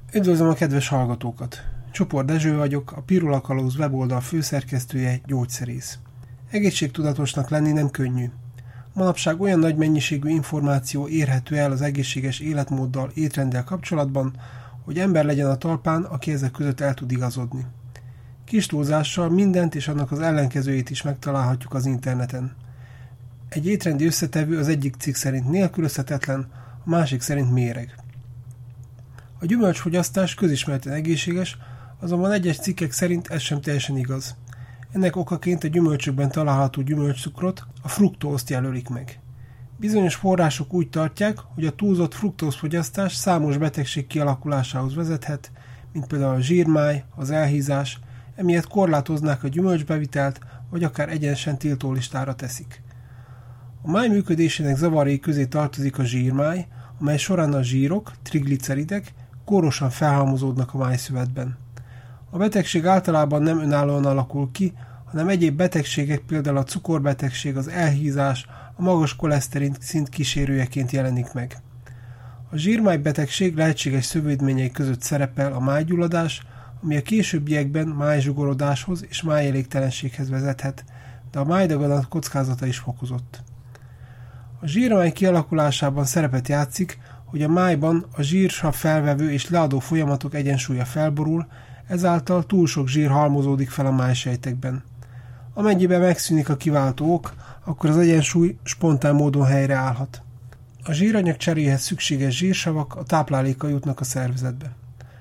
Üdvözlöm a kedves hallgatókat! Csopor Dezső vagyok, a Pirula Kalauz weboldal főszerkesztője, gyógyszerész. Egészségtudatosnak lenni nem könnyű. Manapság olyan nagy mennyiségű információ érhető el az egészséges életmóddal, étrenddel kapcsolatban, hogy ember legyen a talpán, aki ezek között el tud igazodni. Kis túlzással mindent és annak az ellenkezőjét is megtalálhatjuk az interneten. Egy étrendi összetevő az egyik cikk szerint nélkülözhetetlen, a másik szerint méreg. A gyümölcsfogyasztás közismerten egészséges, azonban egyes cikkek szerint ez sem teljesen igaz. Ennek okaként a gyümölcsökben található gyümölcscukrot, a fruktózt jelölik meg. Bizonyos források úgy tartják, hogy a túlzott fruktózfogyasztás számos betegség kialakulásához vezethet, mint például a zsírmáj, az elhízás, emiatt korlátoznák a gyümölcsbevitelt, vagy akár egyenesen tiltólistára teszik. A máj működésének zavarai közé tartozik a zsírmáj, amely során a zsírok, trigliceridek kórosan felhalmozódnak a májszövetben. A betegség általában nem önállóan alakul ki, hanem egyéb betegségek, például a cukorbetegség, az elhízás, a magas koleszterin szint kísérőjeként jelenik meg. A zsírmájbetegség lehetséges szövődményei között szerepel a májgyulladás, ami a későbbiekben májzsugorodáshoz és májelégtelenséghez vezethet, de a májdaganat kockázata is fokozott. A zsírmáj kialakulásában szerepet játszik, hogy a májban a zsírsav felvevő és leadó folyamatok egyensúlya felborul, ezáltal túl sok zsír halmozódik fel a májsejtekben. Amennyiben megszűnik a kiváltó ok, akkor az egyensúly spontán módon helyreállhat. A zsíranyag cseréhez szükséges zsírsavak a táplálékkal jutnak a szervezetbe.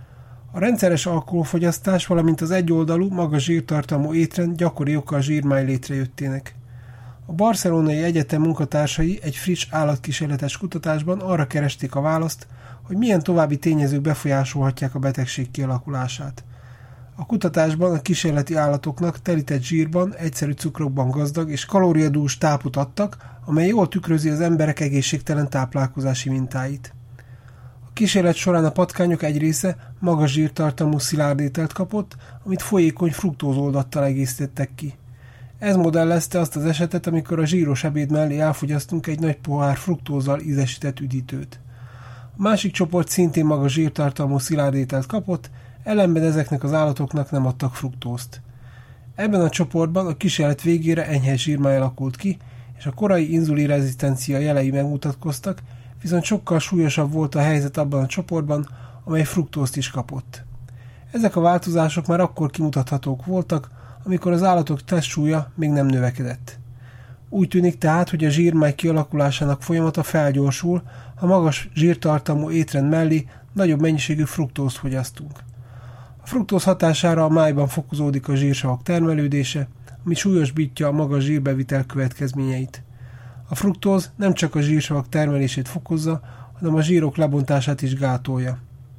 A rendszeres alkoholfogyasztás, valamint az egyoldalú, magas zsírtartalmú étrend gyakori oka a zsírmáj létrejöttének. A Barcelonai Egyetem munkatársai egy friss állatkísérletes kutatásban arra keresték a választ, hogy milyen további tényezők befolyásolhatják a betegség kialakulását. A kutatásban a kísérleti állatoknak telített zsírban, egyszerű cukrokban gazdag és kalóriadús tápot adtak, amely jól tükrözi az emberek egészségtelen táplálkozási mintáit. A kísérlet során a patkányok egy része magas zsírtartalmú szilárd ételt kapott, amit folyékony fruktózoldattal egészítettek ki. Ez modellezte azt az esetet, amikor a zsíros ebéd mellé elfogyasztunk egy nagy pohár fruktózzal ízesített üdítőt. A másik csoport szintén magas zsírtartalmú szilárd ételt kapott, ellenben ezeknek az állatoknak nem adtak fruktózt. Ebben a csoportban a kísérlet végére enyhe zsírmáj alakult ki, és a korai inzulinrezisztencia jelei megmutatkoztak, viszont sokkal súlyosabb volt a helyzet abban a csoportban, amely fruktózt is kapott. Ezek a változások már akkor kimutathatók voltak, amikor az állatok testsúlya még nem növekedett. Úgy tűnik tehát, hogy a zsírmáj kialakulásának folyamata felgyorsul, ha magas zsírtartalmú étrend mellé nagyobb mennyiségű fruktózt fogyasztunk. A fruktóz hatására a májban fokozódik a zsírsavak termelődése, ami súlyosbítja a magas zsírbevitel következményeit. A fruktóz nem csak a zsírsavak termelését fokozza, hanem a zsírok lebontását is gátolja.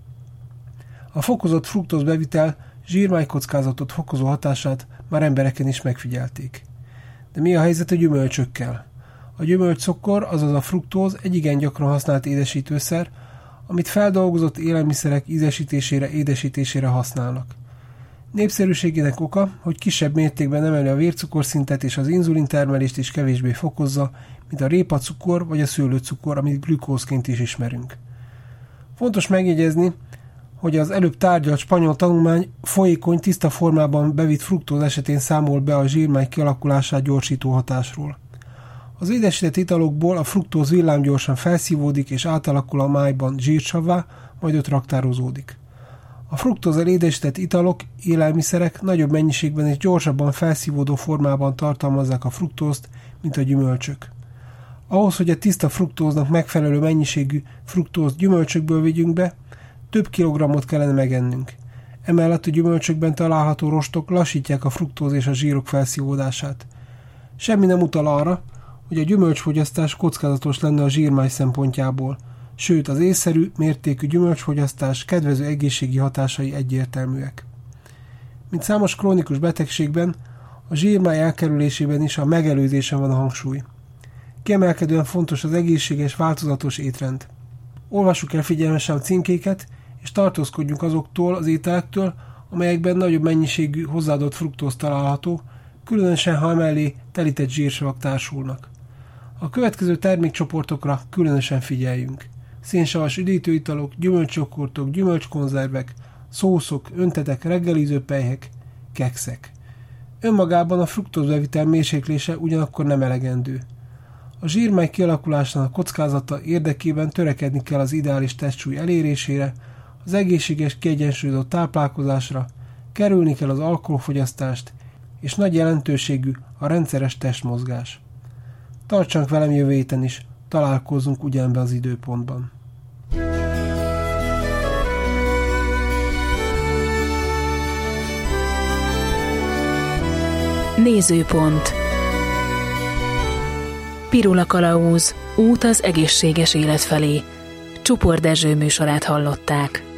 A fokozott fruktózbevitel zsírmájkockázatot fokozó hatását már embereken is megfigyelték. De mi a helyzet a gyümölcsökkel? A gyümölcscukor, azaz a fruktóz egy igen gyakran használt édesítőszer, amit feldolgozott élelmiszerek ízesítésére, édesítésére használnak. Népszerűségének oka, hogy kisebb mértékben emeli a vércukorszintet és az inzulintermelést is kevésbé fokozza, mint a répacukor vagy a szőlőcukor, amit glükózként is ismerünk. Fontos megjegyezni, hogy az előbb tárgyalt spanyol tanulmány folyékony, tiszta formában bevitt fruktóz esetén számol be a zsírmáj kialakulását gyorsító hatásról. Az édesített italokból a fruktóz villámgyorsan felszívódik és átalakul a májban zsírsavvá, majd ott raktározódik. A fruktózzal édesített italok, élelmiszerek nagyobb mennyiségben és gyorsabban felszívódó formában tartalmazzák a fruktózt, mint a gyümölcsök. Ahhoz, hogy a tiszta fruktóznak megfelelő mennyiségű fruktózt gyümölcsökből vigyünk be, több kilogrammot kellene megennünk. Emellett a gyümölcsökben található rostok lassítják a fruktóz és a zsírok felszívódását. Semmi nem utal arra, hogy a gyümölcsfogyasztás kockázatos lenne a zsírmáj szempontjából, sőt az észszerű, mértékű gyümölcsfogyasztás kedvező egészségi hatásai egyértelműek. Mint számos krónikus betegségben, a zsírmáj elkerülésében is a megelőzésen van a hangsúly. Kiemelkedően fontos az egészséges, változatos étrend. Olvassuk el figyelmesen a címkéket, és tartózkodjunk azoktól az ételektől, amelyekben nagyobb mennyiségű hozzáadott fruktóz található, különösen ha emellé telített zsírsavak társulnak. A következő termékcsoportokra különösen figyeljünk. szénsavas üdítőitalok, gyümölcscsokortok, gyümölcskonzervek, szószok, öntetek, reggelizőpelyhek, kekszek. Önmagában a fruktózbevitel mérséklése ugyanakkor nem elegendő. A zsírmáj kialakulásának kockázata érdekében törekedni kell az ideális testsúly elérésére, az egészséges, kiegyensúlyozott táplálkozásra, kerülni kell az alkoholfogyasztást, és nagy jelentőségű a rendszeres testmozgás. Tartsanak velem jövő héten is, találkozzunk ugyanebben az időpontban. Nézőpont. Pirula Kalauz, út az egészséges élet felé. Csupor Dezső műsorát hallották.